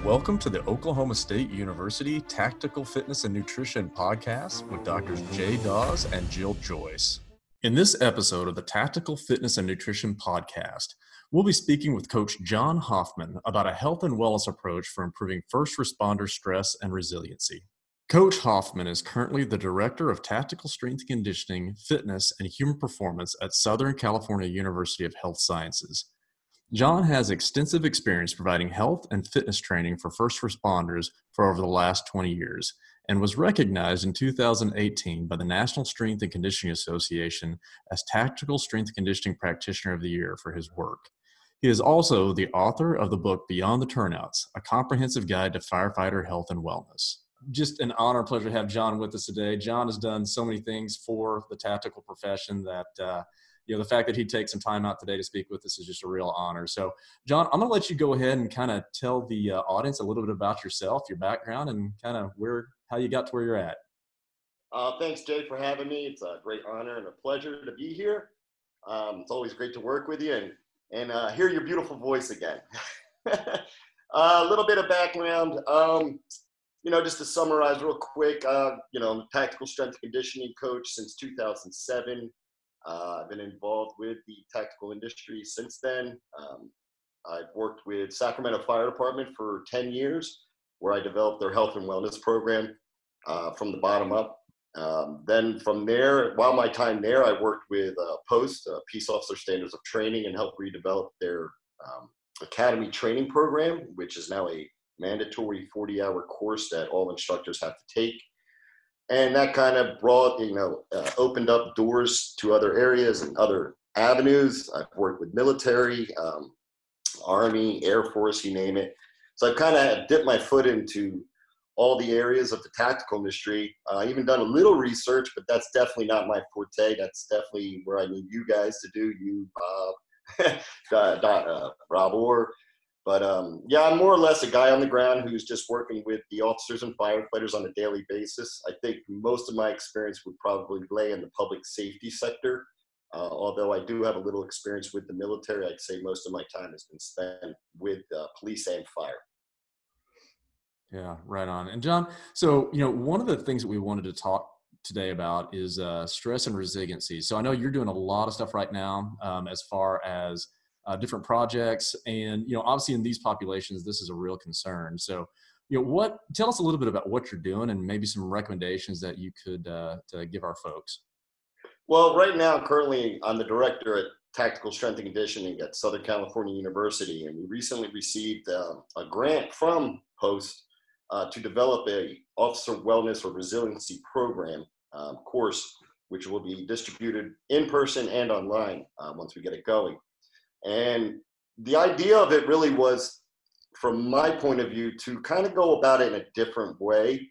Welcome to the Oklahoma State University Tactical Fitness and Nutrition Podcast with Drs. Jay Dawes and Jill Joyce. In this episode of the Tactical Fitness and Nutrition Podcast, we'll be speaking with Coach John Hoffman about a health and wellness approach for improving first responder stress and resiliency. Coach Hoffman is currently the Director of Tactical Strength and Conditioning, Fitness, and Human Performance at Southern California University of Health Sciences. John has extensive experience providing health and fitness training for first responders for over the last 20 years and was recognized in 2018 by the National Strength and Conditioning Association as Tactical Strength and Conditioning Practitioner of the Year for his work. He is also the author of the book Beyond the Turnouts, a comprehensive guide to firefighter health and wellness. Just an honor and pleasure to have John with us today. John has done so many things for the tactical profession that the fact that he'd take some time out today to speak with us is just a real honor. So, John, I'm going to let you go ahead and kind of tell the audience a little bit about yourself, your background, and kind of how you got to where you're at. Thanks, Jay, for having me. It's a great honor and a pleasure to be here. It's always great to work with you and hear your beautiful voice again. A little bit of background, just to summarize real quick, I'm a tactical strength and conditioning coach since 2007. I've been involved with the tactical industry since then. I've worked with Sacramento Fire Department for 10 years, where I developed their health and wellness program from the bottom up. Then from there, while my time there, I worked with POST, Peace Officer Standards of Training, and helped redevelop their academy training program, which is now a mandatory 40-hour course that all instructors have to take. And that kind of opened up doors to other areas and other avenues. I've worked with military, Army, Air Force, you name it. So I've kind of dipped my foot into all the areas of the tactical industry. I even done a little research, but that's definitely not my forte. That's definitely where I need you guys to do, you, Rob Orr. But I'm more or less a guy on the ground who's just working with the officers and firefighters on a daily basis. I think most of my experience would probably lay in the public safety sector. Although I do have a little experience with the military, I'd say most of my time has been spent with police and fire. Yeah, right on. And John, so, one of the things that we wanted to talk today about is stress and resiliency. So I know you're doing a lot of stuff right now as far as different projects. And, obviously in these populations, this is a real concern. So, tell us a little bit about what you're doing and maybe some recommendations that you could to give our folks. Well, right now, currently, I'm the director at Tactical Strength and Conditioning at Southern California University. And we recently received a grant from POST to develop a officer wellness or resiliency program course, which will be distributed in person and online once we get it going. And the idea of it really was, from my point of view, to kind of go about it in a different way.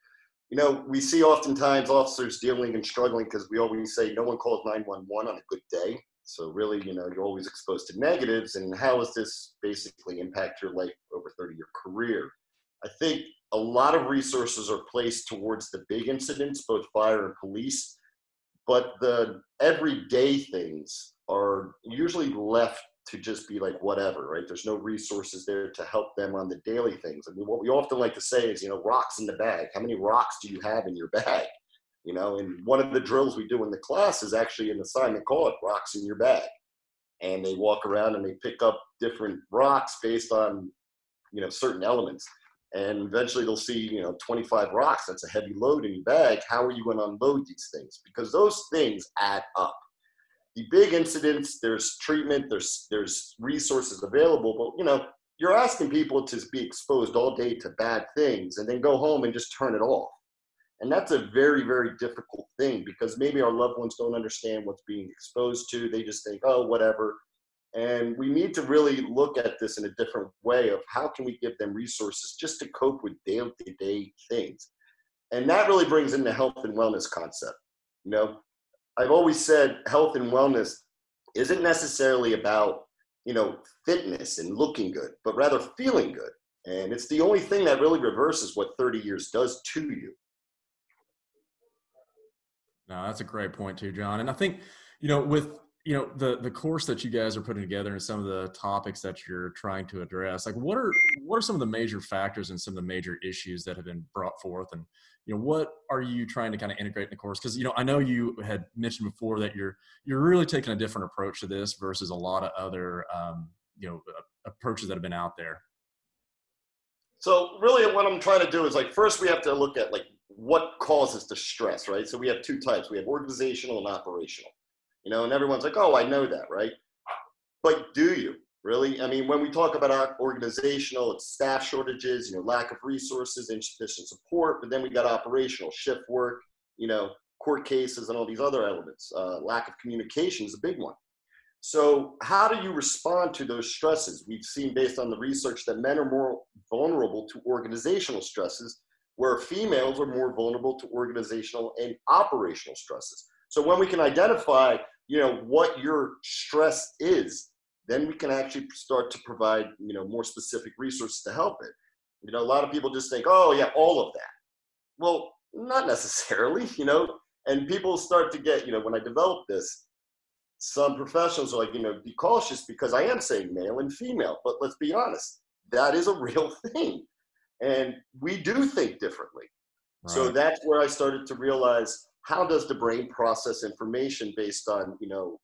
We see oftentimes officers dealing and struggling because we always say no one calls 911 on a good day. So really, you're always exposed to negatives. And how does this basically impact your life over a 30-year career? I think a lot of resources are placed towards the big incidents, both fire and police. But the everyday things are usually left to just be like whatever, right? There's no resources there to help them on the daily things. I mean, what we often like to say is, rocks in the bag. How many rocks do you have in your bag? And one of the drills we do in the class is actually an assignment called Rocks in Your Bag. And they walk around and they pick up different rocks based on, certain elements. And eventually they'll see, 25 rocks. That's a heavy load in your bag. How are you going to unload these things? Because those things add up. The big incidents, there's treatment, there's resources available, but, you're asking people to be exposed all day to bad things and then go home and just turn it off. And that's a very, very difficult thing because maybe our loved ones don't understand what's being exposed to. They just think, oh, whatever. And we need to really look at this in a different way of how can we give them resources just to cope with day-to-day things. And that really brings in the health and wellness concept. I've always said health and wellness isn't necessarily about, fitness and looking good, but rather feeling good. And it's the only thing that really reverses what 30 years does to you. No, that's a great point too, John. And I think, with the course that you guys are putting together and some of the topics that you're trying to address, like what are some of the major factors and some of the major issues that have been brought forth, and what are you trying to kind of integrate in the course? Because I know you had mentioned before that you're really taking a different approach to this versus a lot of other approaches that have been out there. So really what I'm trying to do is, like, first we have to look at like what causes the stress, right? So we have two types. We have organizational and operational, and everyone's like, oh, I know that, right? But do you really? I mean, when we talk about our organizational, it's staff shortages, lack of resources, insufficient support, but then we got operational, shift work, court cases and all these other elements. Lack of communication is a big one. So how do you respond to those stresses? We've seen based on the research that men are more vulnerable to organizational stresses, where females are more vulnerable to organizational and operational stresses. So when we can identify, what your stress is, then we can actually start to provide, more specific resources to help it. A lot of people just think, oh yeah, all of that. Well, not necessarily, and people start to get, when I developed this, some professionals are like, be cautious because I am saying male and female, but let's be honest, that is a real thing. And we do think differently. Right. So that's where I started to realize, how does the brain process information based on,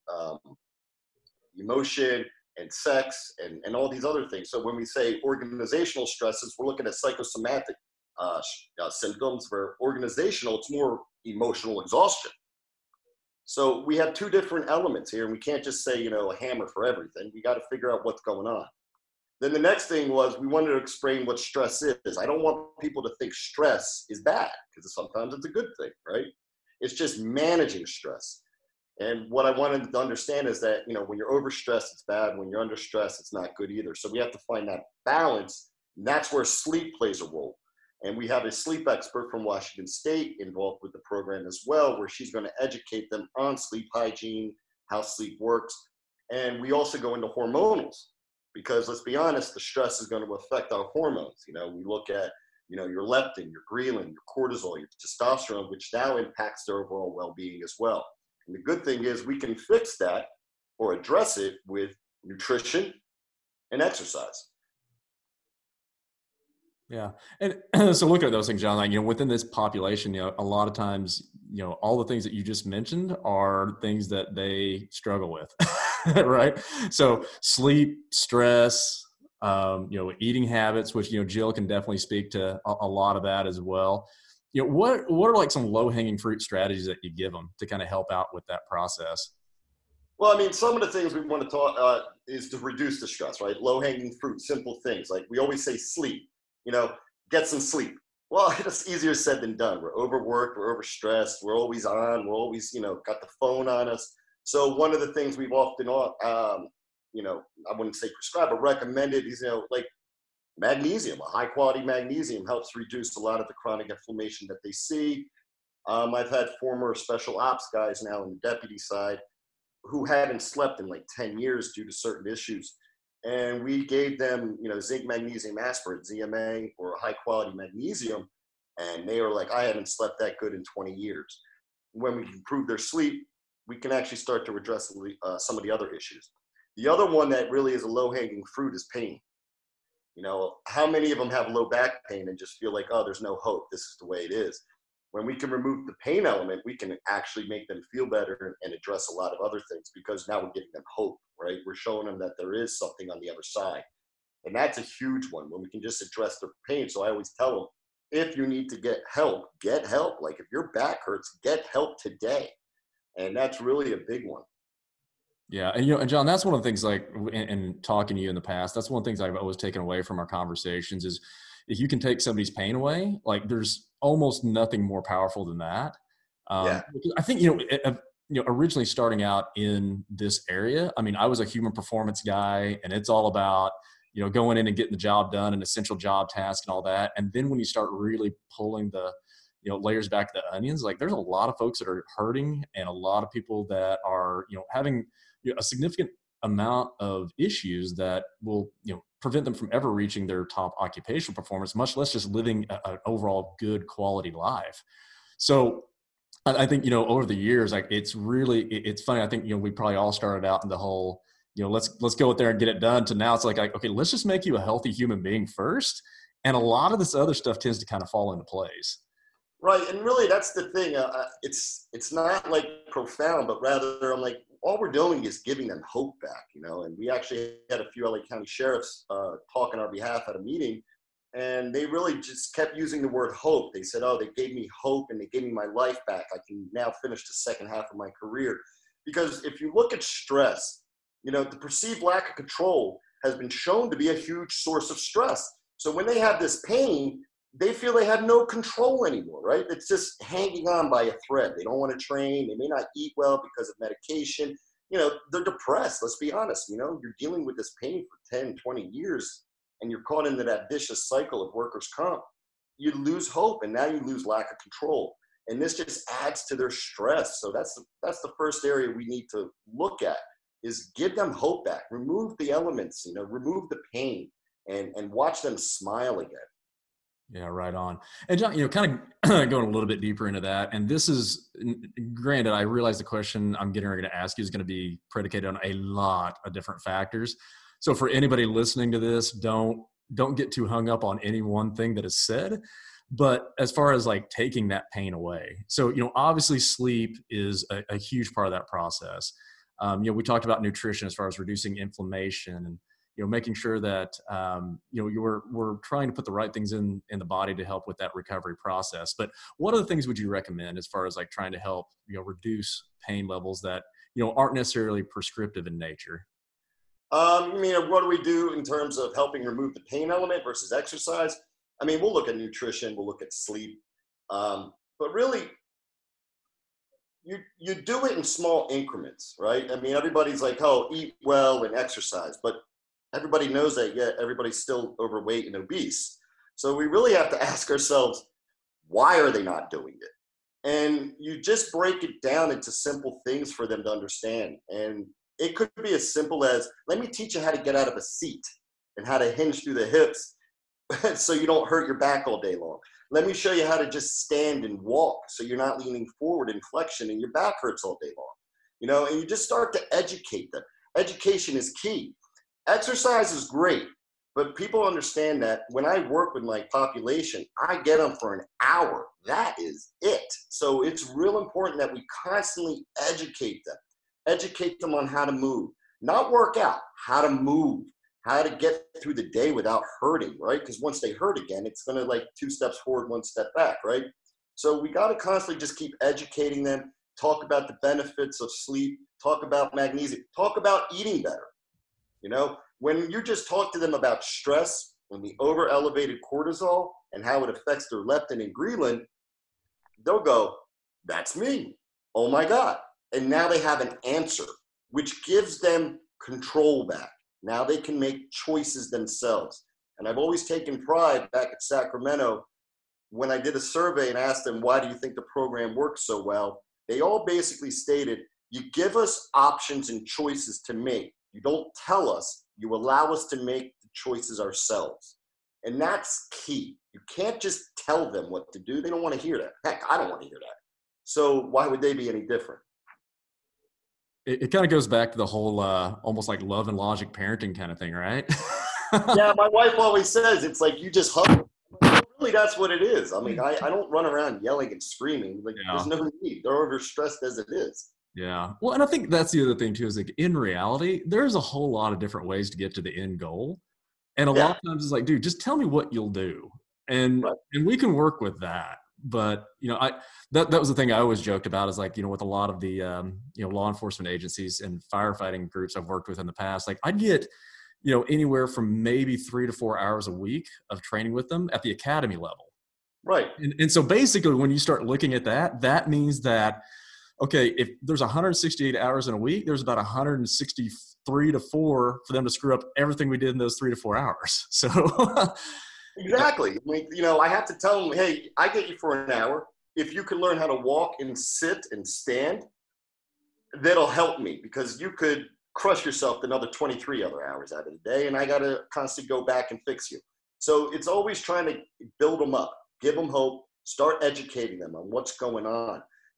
emotion and sex and all these other things. So when we say organizational stresses, we're looking at psychosomatic symptoms. For organizational, it's more emotional exhaustion. So we have two different elements here, and we can't just say, a hammer for everything. We got to figure out what's going on. Then the next thing was, we wanted to explain what stress is. I don't want people to think stress is bad, because sometimes it's a good thing, right? It's just managing stress. And what I wanted to understand is that, when you're overstressed, it's bad. When you're under stress, it's not good either. So we have to find that balance. And that's where sleep plays a role. And we have a sleep expert from Washington State involved with the program as well, where she's going to educate them on sleep hygiene, how sleep works. And we also go into hormonals, because let's be honest, the stress is going to affect our hormones. We look at, your leptin, your ghrelin, your cortisol, your testosterone, which now impacts their overall well-being as well. And the good thing is we can fix that or address it with nutrition and exercise. Yeah. And so look at those things, John, like, within this population, a lot of times, all the things that you just mentioned are things that they struggle with, right? So sleep, stress, eating habits, which, Jill can definitely speak to a lot of that as well. What are like some low hanging fruit strategies that you give them to kind of help out with that process? Well, I mean, some of the things we want to talk is to reduce the stress, right? Low hanging fruit, simple things. Like we always say, sleep. Get some sleep. Well, it's easier said than done. We're overworked, we're overstressed, we're always on, we're always, got the phone on us. So one of the things we've often, I wouldn't say prescribed, but recommended is, like magnesium. A high quality magnesium helps reduce a lot of the chronic inflammation that they see. I've had former special ops guys now on the deputy side who hadn't slept in like 10 years due to certain issues. And we gave them, zinc magnesium aspirate, ZMA, or high quality magnesium. And they were like, I haven't slept that good in 20 years. When we improve their sleep, we can actually start to address some of the other issues. The other one that really is a low hanging fruit is pain. How many of them have low back pain and just feel like, oh, there's no hope, this is the way it is? When we can remove the pain element, we can actually make them feel better and address a lot of other things, because now we're giving them hope, right? We're showing them that there is something on the other side. And that's a huge one, when we can just address their pain. So I always tell them, if you need to get help, get help. Like if your back hurts, get help today. And that's really a big one. Yeah. And, John, that's one of the things, like, in talking to you in the past, that's one of the things I've always taken away from our conversations is, if you can take somebody's pain away, like there's almost nothing more powerful than that. I think, originally starting out in this area, I mean, I was a human performance guy, and it's all about, going in and getting the job done and essential job task and all that. And then when you start really pulling the, layers back to the onions, like there's a lot of folks that are hurting, and a lot of people that are, having a significant amount of issues that will, prevent them from ever reaching their top occupational performance, much less just living an overall good quality life. So I think, you know, over the years, like it's funny. I think, you know, we probably all started out in the whole, you know, let's go out there and get it done, to now it's like, okay, let's just make you a healthy human being first. And a lot of this other stuff tends to kind of fall into place. Right, and really that's the thing. It's not like profound, but rather I'm like, all we're doing is giving them hope back, you know. And we actually had a few LA County sheriffs talk on our behalf at a meeting, and they really just kept using the word hope. They said, "Oh, they gave me hope, and they gave me my life back. I can now finish the second half of my career." Because if you look at stress, you know, the perceived lack of control has been shown to be a huge source of stress. So when they have this pain, they feel they have no control anymore, right? It's just hanging on by a thread. They don't want to train. They may not eat well because of medication. You know, they're depressed. Let's be honest. You know, you're dealing with this pain for 10, 20 years, and you're caught into that vicious cycle of workers' comp. You lose hope, and now you lose lack of control. And this just adds to their stress. So that's the first area we need to look at, is give them hope back. Remove the elements, you know, remove the pain, and watch them smile again. Yeah, right on. And John, you know, kind of going a little bit deeper into that. And this is, granted, I realize the question I'm getting ready to ask you is going to be predicated on a lot of different factors. So for anybody listening to this, don't get too hung up on any one thing that is said. But as far as like taking that pain away, so, you know, obviously sleep is a huge part of that process. You know, we talked about nutrition as far as reducing inflammation, and, you know, making sure that, you know, we're trying to put the right things in the body to help with that recovery process. But what other things would you recommend as far as like trying to help, you know, reduce pain levels that, you know, aren't necessarily prescriptive in nature? I mean, what do we do in terms of helping remove the pain element versus exercise? I mean, we'll look at nutrition, we'll look at sleep, but really, you do it in small increments, right? I mean, everybody's like, oh, eat well and exercise, but everybody knows that, yet everybody's still overweight and obese. So we really have to ask ourselves, why are they not doing it? And you just break it down into simple things for them to understand. And it could be as simple as, let me teach you how to get out of a seat and how to hinge through the hips so you don't hurt your back all day long. Let me show you how to just stand and walk so you're not leaning forward in flexion and your back hurts all day long. You know, and you just start to educate them. Education is key. Exercise is great, but people understand that when I work with my population, I get them for an hour. That is it. So it's real important that we constantly educate them on how to move, not work out, how to move, how to get through the day without hurting, right? Because once they hurt again, it's going to like 2 steps forward, 1 step back, right? So we got to constantly just keep educating them, talk about the benefits of sleep, talk about magnesium, talk about eating better. You know, when you just talk to them about stress and the over elevated cortisol and how it affects their leptin and ghrelin, they'll go, that's me. Oh my God. And now they have an answer, which gives them control back. Now they can make choices themselves. And I've always taken pride back at Sacramento when I did a survey and asked them, why do you think the program works so well? They all basically stated, you give us options and choices to make. You don't tell us, you allow us to make the choices ourselves. And that's key. You can't just tell them what to do. They don't want to hear that. Heck, I don't want to hear that. So why would they be any different? It kind of goes back to the whole almost like love and logic parenting kind of thing, right? Yeah, my wife always says, it's like you just hug. Really, that's what it is. I mean, I don't run around yelling and screaming. Like, Yeah. there's no need. They're overstressed as it is. Yeah. Well, and I think that's the other thing too, is like in reality, there's a whole lot of different ways to get to the end goal. And a lot Yeah, of times it's like, dude, just tell me what you'll do. And right. and we can work with that. But, you know, that was the thing I always joked about, is like, you know, with a lot of the you know, law enforcement agencies and firefighting groups I've worked with in the past, like I'd get, you know, anywhere from maybe 3 to 4 hours a week of training with them at the academy level. Right. And so basically when you start looking at that, that means that, okay, if there's 168 hours in a week, there's about 163 to 4 for them to screw up everything we did in those 3 to 4 hours. So Exactly. I mean, you know, I have to tell them, hey, I get you for an hour. If you can learn how to walk and sit and stand, that'll help me, because you could crush yourself another 23 other hours out of the day, and I got to constantly go back and fix you. So it's always trying to build them up, give them hope, start educating them on what's going on.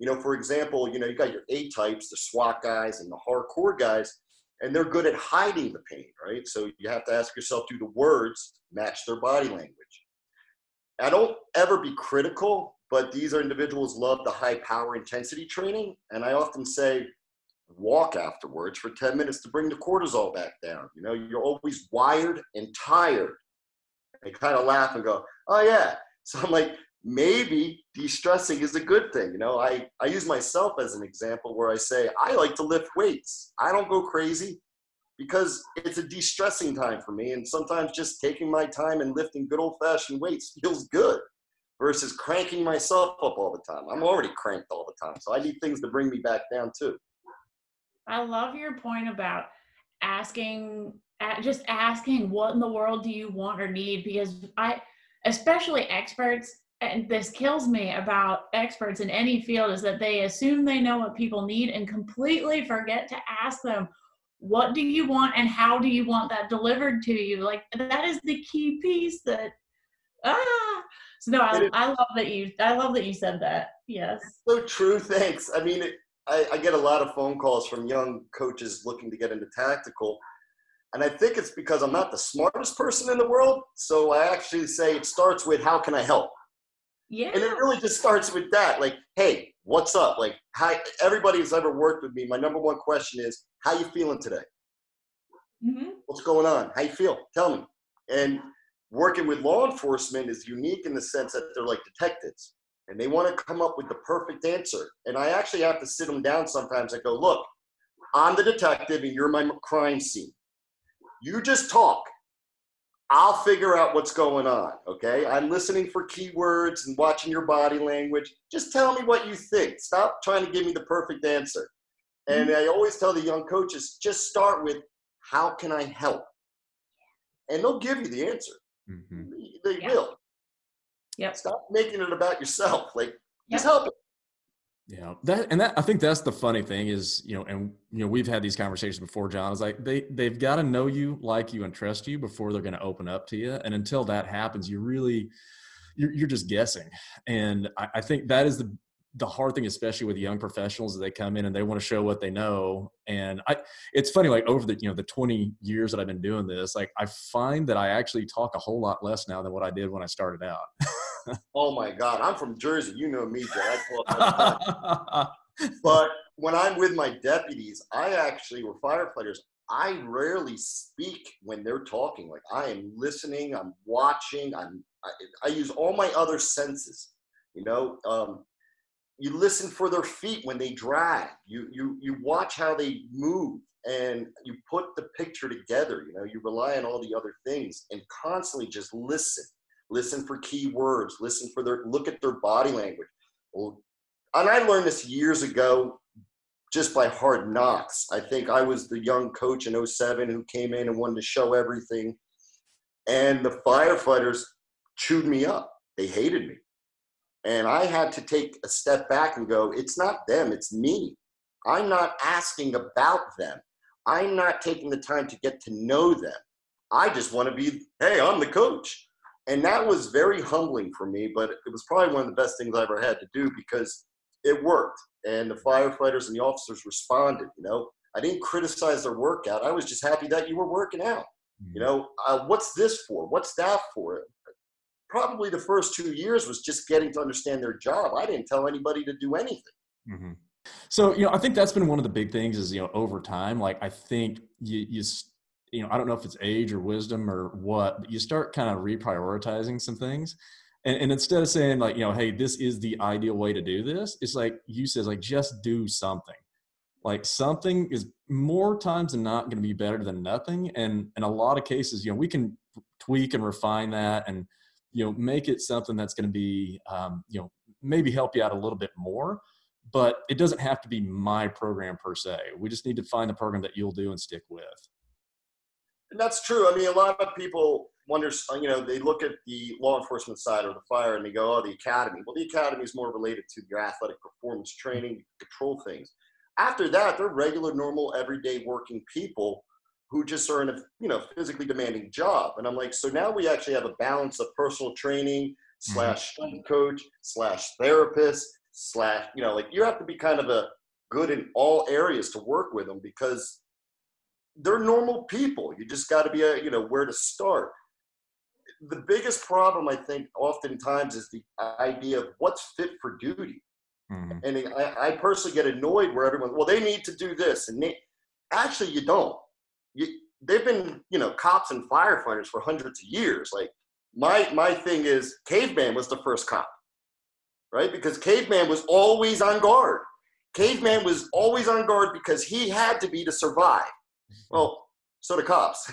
For example, you got your A types, the SWAT guys and the hardcore guys, and they're good at hiding the pain, right? So you have to ask yourself, do the words match their body language? I don't ever be critical, but these are individuals love the high power intensity training. And I often say, walk afterwards for 10 minutes to bring the cortisol back down. You're always wired and tired. They kind of laugh and go, oh yeah. So I'm like, maybe de-stressing is a good thing. I use myself as an example where I say, I like to lift weights. I don't go crazy because it's a de-stressing time for me. And sometimes just taking my time and lifting good old fashioned weights feels good versus cranking myself up all the time. I'm already cranked all the time. So I need things to bring me back down too. I love your point about just asking what in the world do you want or need, because especially experts, and this kills me about experts in any field, is that they assume they know what people need and completely forget to ask them, what do you want and how do you want that delivered to you? Like, that is the key piece that, So no, I love that you said that. Yes. So true. Thanks. I mean, I get a lot of phone calls from young coaches looking to get into tactical. And I think it's because I'm not the smartest person in the world. So I actually say it starts with, how can I help? Yeah. And it really just starts with that. Like, hey, what's up? Like, everybody who's ever worked with me, my number one question is, how you feeling today? Mm-hmm. What's going on? How you feel? Tell me. And working with law enforcement is unique in the sense that they're like detectives. And they want to come up with the perfect answer. And I actually have to sit them down sometimes. I go, look, I'm the detective and you're my crime scene. You just talk. I'll figure out what's going on, okay? I'm listening for keywords and watching your body language. Just tell me what you think. Stop trying to give me the perfect answer. And I always tell the young coaches, just start with, how can I help? And they'll give you the answer. Mm-hmm. They will. Yep. Stop making it about yourself. Like, just help it. Yeah, that I think that's the funny thing is, we've had these conversations before, John. Is like they've got to know you, like you, and trust you before they're going to open up to you. And until that happens, you're just guessing. And I think that is the hard thing, especially with young professionals, as they come in and they want to show what they know. And it's funny, like over the 20 years that I've been doing this, like I find that I actually talk a whole lot less now than what I did when I started out. Oh my God, I'm from Jersey. You know me, Jay. I talk all the time. But when I'm with my deputies, were firefighters. I rarely speak when they're talking. Like, I am listening, I'm watching, I use all my other senses. You listen for their feet when they drag. You watch how they move, and you put the picture together. You rely on all the other things and constantly just listen. Listen for key words, look at their body language. And I learned this years ago just by hard knocks. I think I was the young coach in 2007 who came in and wanted to show everything. And the firefighters chewed me up. They hated me. And I had to take a step back and go, it's not them, it's me. I'm not asking about them. I'm not taking the time to get to know them. I just want to be, hey, I'm the coach. And that was very humbling for me, but it was probably one of the best things I ever had to do because it worked. And the firefighters and the officers responded. I didn't criticize their workout. I was just happy that you were working out. What's this for? What's that for? Probably the first 2 years was just getting to understand their job. I didn't tell anybody to do anything. Mm-hmm. So, I think that's been one of the big things is, over time, like I think I don't know if it's age or wisdom or what, but you start kind of reprioritizing some things. And instead of saying like, hey, this is the ideal way to do this, it's like you said, like, just do something. Like something is more times than not going to be better than nothing. And in a lot of cases, we can tweak and refine that and, make it something that's going to be, maybe help you out a little bit more, but it doesn't have to be my program per se. We just need to find the program that you'll do and stick with. And that's true. I mean, a lot of people wonder, they look at the law enforcement side or the fire and they go, oh, the academy. Well, the academy is more related to your athletic performance training, control things. After that, they're regular, normal, everyday working people who just are in a, physically demanding job. And I'm like, so now we actually have a balance of personal training / strength coach / therapist slash, you know, like you have to be kind of a good in all areas to work with them because they're normal people. You just got to be you know, where to start. The biggest problem, I think, oftentimes is the idea of what's fit for duty. Mm-hmm. And I personally get annoyed where everyone, well, they need to do this. And actually, you don't. They've been, you know, cops and firefighters for hundreds of years. Like my thing is Caveman was the first cop, right? Because Caveman was always on guard. Caveman was always on guard because he had to be to survive. Well, so do cops.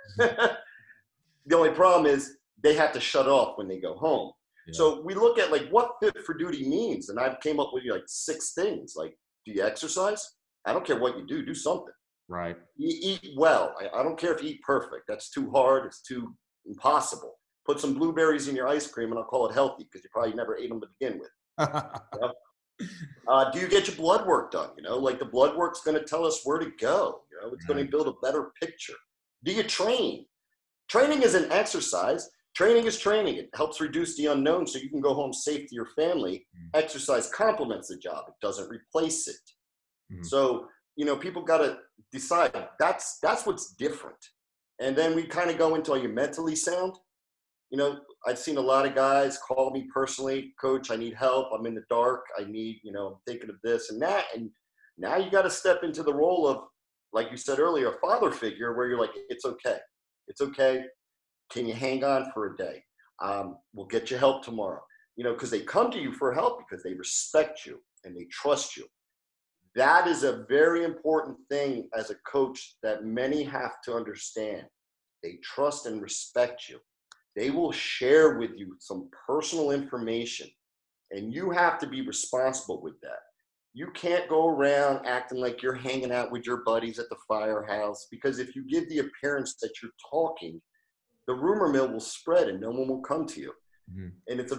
The only problem is they have to shut off when they go home. Yeah. So we look at like what fit for duty means. And I've came up with like 6 things. Like, do you exercise? I don't care what you do something. Right. You eat well. I don't care if you eat perfect. That's too hard. It's too impossible. Put some blueberries in your ice cream and I'll call it healthy because you probably never ate them to begin with. You know? Do you get your blood work done? You know, like the blood work's going to tell us where to go. You know, it's going to build a better picture. Do you train? Training is an exercise. Training is training. It helps reduce the unknown so you can go home safe to your family. Exercise complements the job. It doesn't replace it. Mm-hmm. So, you know, people got to decide that's what's different. And then we kind of go into, are you mentally sound? You know, I've seen a lot of guys call me personally, coach, I need help. I'm in the dark. I need, you know, I'm thinking of this and that. And now you got to step into the role of, like you said earlier, a father figure where you're like, it's okay. It's okay. Can you hang on for a day? We'll get you help tomorrow. You know, because they come to you for help because they respect you and they trust you. That is a very important thing as a coach that many have to understand. They trust and respect you. They will share with you some personal information, and you have to be responsible with that. You can't go around acting like you're hanging out with your buddies at the firehouse, because if you give the appearance that you're talking, the rumor mill will spread and no one will come to you. Mm-hmm. And it's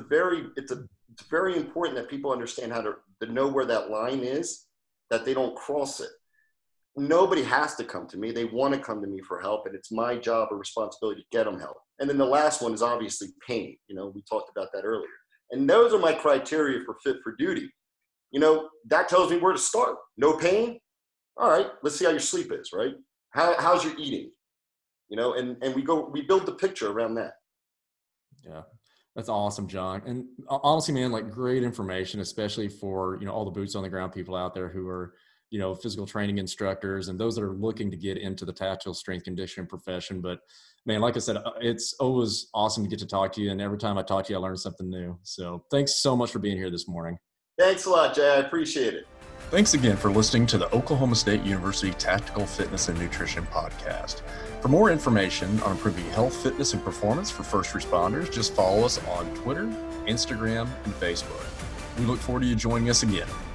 very important that people understand how to know where that line is, that they don't cross it. Nobody has to come to me. They want to come to me for help, and it's my job or responsibility to get them help. And then the last one is obviously pain. You know, we talked about that earlier. And those are my criteria for fit for duty. You know, that tells me where to start. No pain? All right, let's see how your sleep is, right? How's your eating? You know, and we build the picture around that. Yeah, that's awesome, John. And honestly, man, like great information, especially for, you know, all the boots on the ground people out there who are, you know, physical training instructors and those that are looking to get into the tactical strength conditioning profession. But man, like I said, it's always awesome to get to talk to you. And every time I talk to you, I learn something new. So thanks so much for being here this morning. Thanks a lot, Jay. I appreciate it. Thanks again for listening to the Oklahoma State University Tactical Fitness and Nutrition Podcast. For more information on improving health, fitness, and performance for first responders, just follow us on Twitter, Instagram, and Facebook. We look forward to you joining us again.